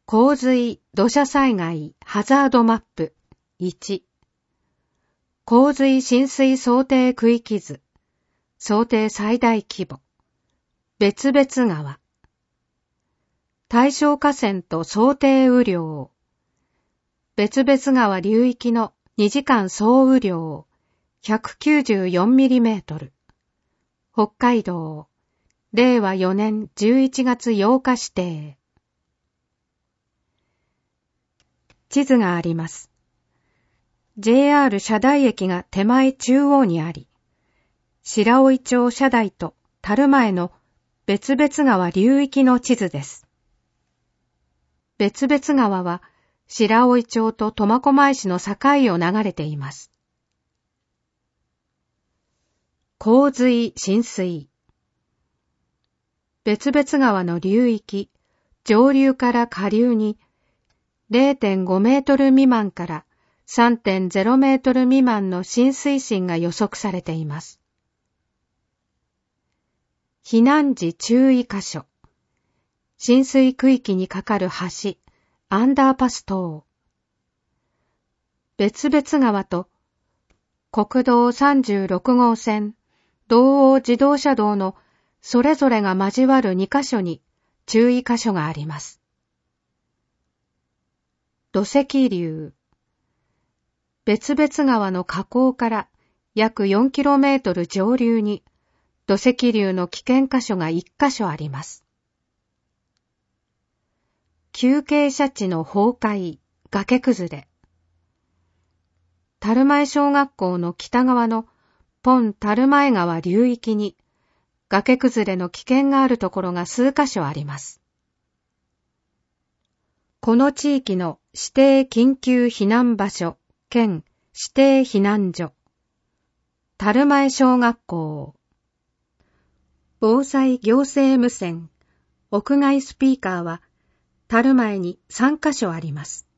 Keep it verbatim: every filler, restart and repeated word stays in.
洪水土砂災害ハザードマップいち、洪水浸水想定区域図、想定最大規模、別々川、対象河川と想定雨量、別々川流域のにじかん総雨量 ひゃくきゅうじゅうよんミリメートル、北海道、れいわよねんじゅういちがつようか指定。地図があります。ジェイアール 社台駅が手前中央にあり、白老町社台と樽前の別々川流域の地図です。別々川は白老町と苫小牧市の境を流れています。洪水浸水。別々川の流域、上流から下流に れいてんごメートル未満から さんてんゼロメートル未満の浸水深が予測されています。避難時注意箇所。浸水区域に架かる橋、アンダーパス等。別々川と国道さんじゅうろくごうせん、道央自動車道のそれぞれが交わるにかしょに注意箇所があります。土石流。別々川の河口から約 よんキロメートル 上流に土石流の危険箇所がいっかしょあります。急傾斜地の崩壊、崖崩れ。樽前小学校の北側のポン樽前川流域に崖崩れの危険があるところが数カ所あります。この地域の指定緊急避難場所兼指定避難所。樽前小学校。防災行政無線、屋外スピーカーは樽前にさんかしょあります。